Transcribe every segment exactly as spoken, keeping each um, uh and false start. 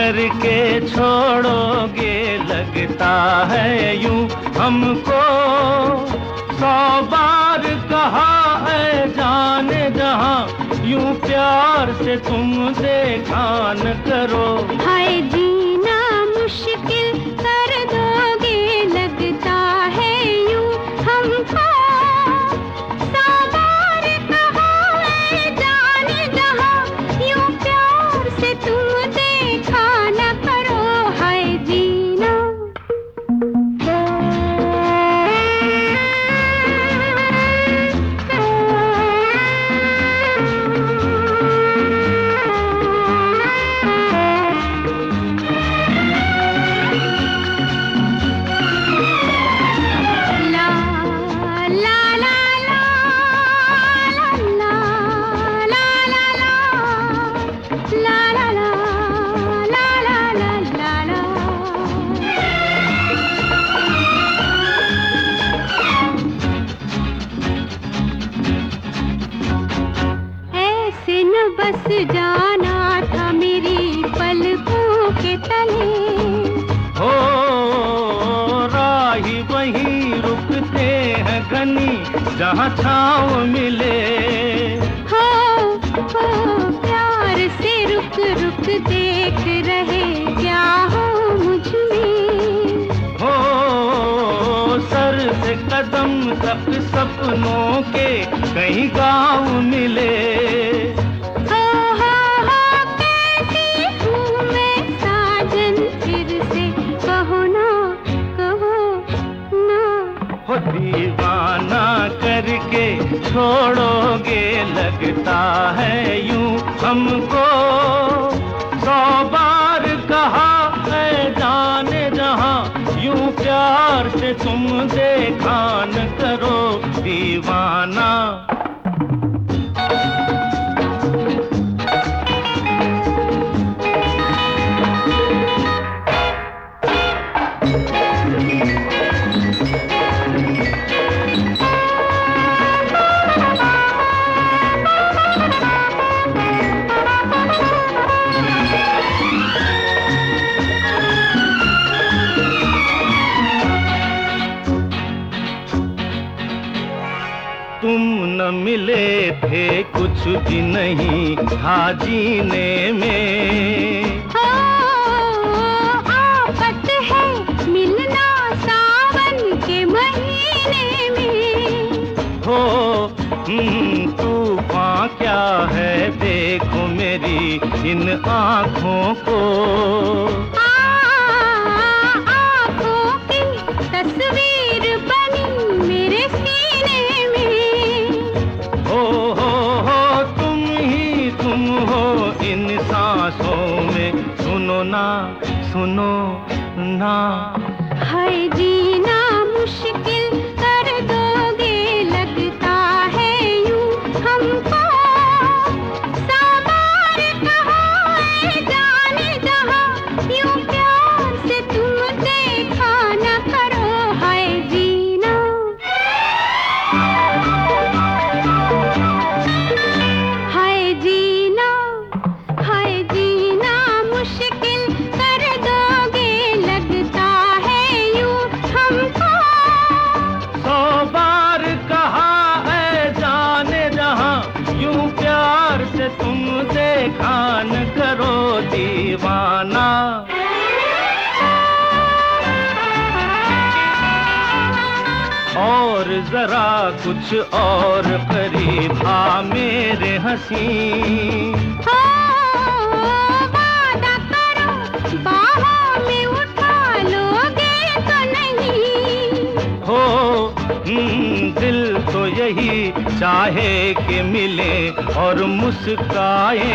करके छोड़ोगे लगता है यूं हमको। सौ बार कहा है जाने जहां यूं प्यार से तुम देखा न करो। हाय जीना मुश्किल कर दोगे लगता है यूं हमको। सौ बार कहा है जाने जहां यूं प्यार से तुम देखा न करो। हाय जीना बस जाना था मेरी पलकों के तले। हो राही वहीं रुकते हैं घनी जहाँ छाँव मिले। हो हो प्यार से रुक रुक देख रहे क्या हो मुझ में। हो सर से कदम तक सपनों के कहीं गाँव मिले। दीवाना करके छोड़ोगे लगता है यूं हमको। सौ बार कहा है जाने जहां यूं प्यार से तुम देखा न करो दीवाना। तुम न मिले थे कुछ भी नहीं था जीने में। हो आफत है मिलना सावन के महीने में। हो तूफान क्या है देखो मेरी इन आँखों को। आँखों की तस्वीर बनी मेरे सीने में। हो हो हो तुम ही तुम हो इन सांसों में। सुनो ना सुनो ना। हाय जीना मुश्किल कर दोगे लगता है यूं हमको। सौ बार कहा है जाने जहां यूं प्यार से तुम देखा न करो। हाय जीना हाय जीना हाय जीना मुश्किल कर दोगे लगता है यूं हमको। सौ बार कहा है जाने जहां यूं प्यार से तुम देखा न करो दीवाना। और जरा कुछ और करीब आ मेरे हंसी। हो वादा करो बाहों में उठा लोगे तो नहीं। हो दिल तो यही चाहे कि मिले और मुस्काए।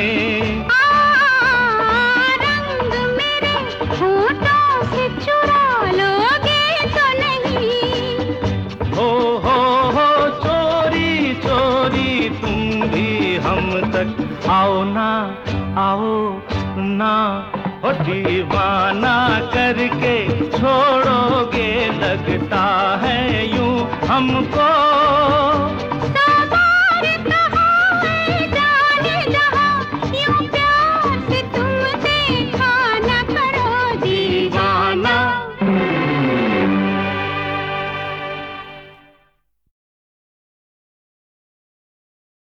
रंग मेरे होठों से चुरा लोगे तो नहीं। हो हो हो चोरी चोरी तुम भी हम तक आओ ना आओ ना। हो दीवाना करके छोड़ोगे लगता है यूं हमको।